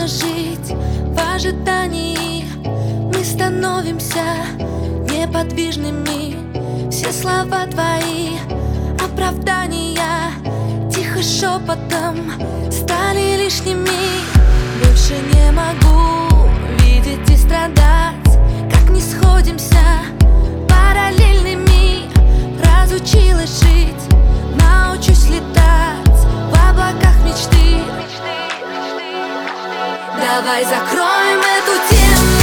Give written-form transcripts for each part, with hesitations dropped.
невозможно жить в ожидании. Мы становимся неподвижными. Все слова твои оправдания тихо шепотом стали лишними. Больше не могу видеть и страдать, как не сходимся параллельными. Разучилась жить, научусь летать в облаках мечты. Давай закроем эту тему.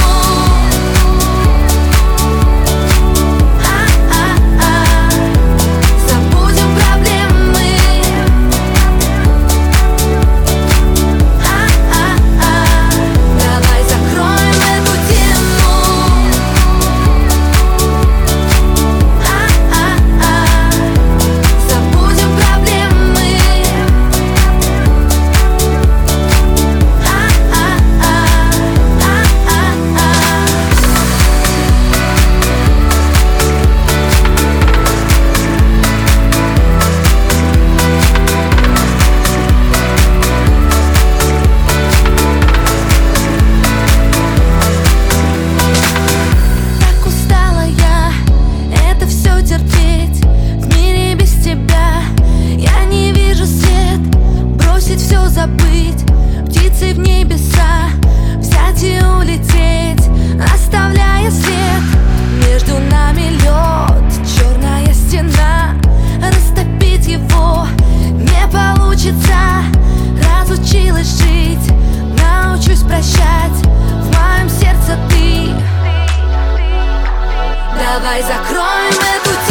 Забыть птицы в небеса, взять и улететь, оставляя след. Между нами лед, черная стена, растопить его не получится. Разучилась жить, научусь прощать, в моем сердце ты. Давай закроем эту тему.